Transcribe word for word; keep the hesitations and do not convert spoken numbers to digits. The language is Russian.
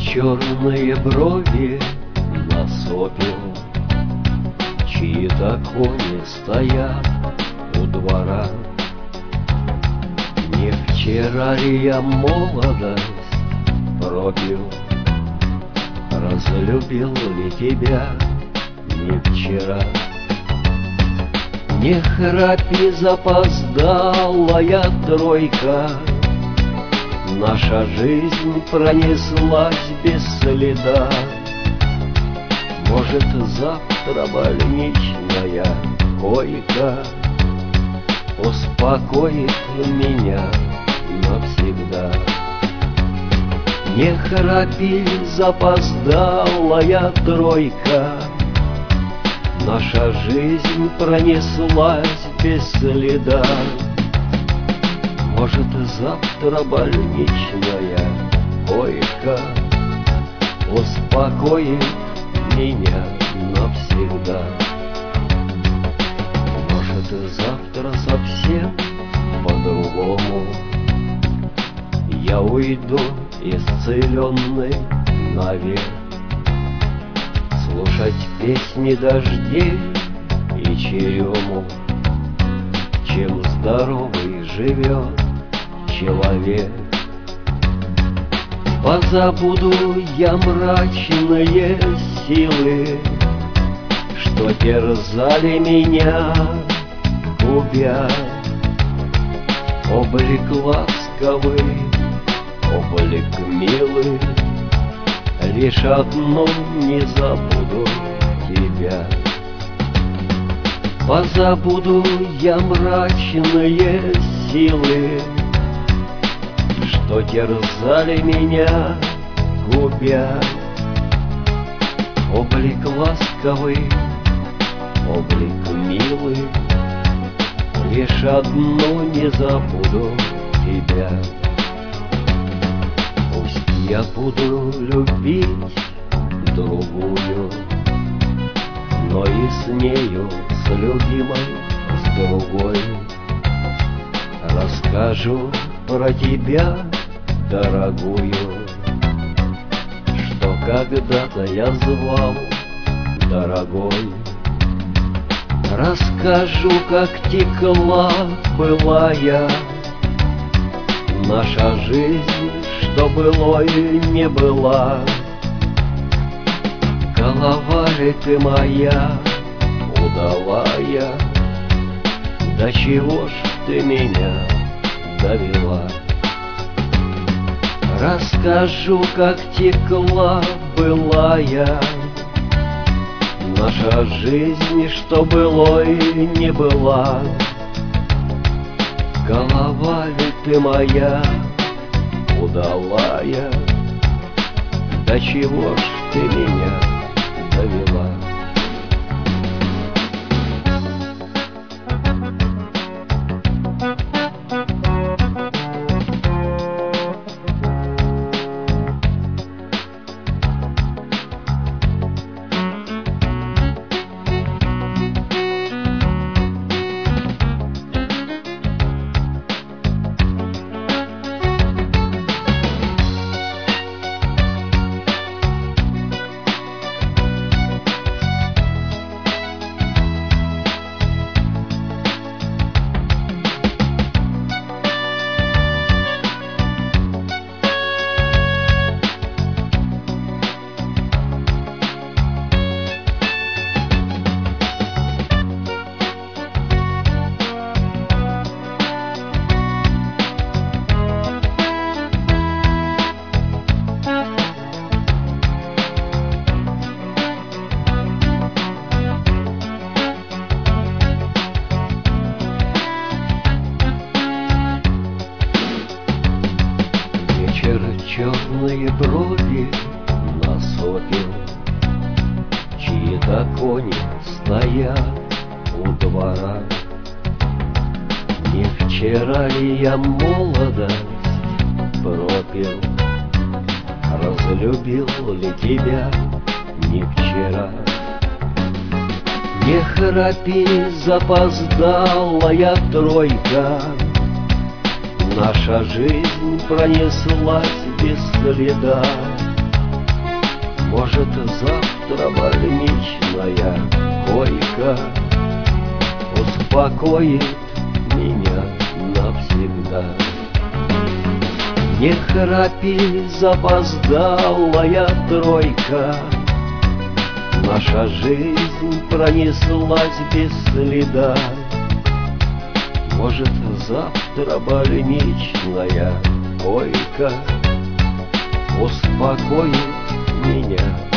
черные брови насопил, чьи-то кони стоят у двора. Не вчера ли я молодость пропил, разлюбил ли тебя не вчера? Не храпи, запоздалая тройка, наша жизнь пронеслась без следа. Может, завтра больничная койка успокоит меня навсегда. Не храпи, запоздалая тройка, наша жизнь пронеслась без следа. Может, завтра больничная койка успокоит меня навсегда. Может, завтра совсем по-другому я уйду исцеленный навек, слушать песни дождей и черему, чем здоровый живет человек. Позабуду я мрачные силы, что терзали меня, губя. Облик ласковый, облик милый, лишь одно не забуду тебя. Позабуду я мрачные силы, что терзали меня, губя. Облик ласковый, облик милый, лишь одно не забуду тебя. Пусть я буду любить другую, но и с нею, с любимой, с другой расскажу про тебя, дорогую, что когда-то я звал дорогой. Расскажу, как текла былая наша жизнь, что былой не была. Голова ли ты моя, удалая, до чего ж ты меня довела? Расскажу, как текла былая наша жизнь, что былой не была. Голова ли ты моя, удалая, до чего ж ты меня довела? Черные брови насопил, чьи-то кони стоят у двора. Не вчера ли я молодость пропил, разлюбил ли тебя не вчера? Не храпи, запоздалая тройка, наша жизнь пронеслась без следа. Может, завтра больничная койка успокоит меня навсегда. Не храпи, запоздалая тройка, наша жизнь пронеслась без следа. Может, завтра больничная койка успокоит меня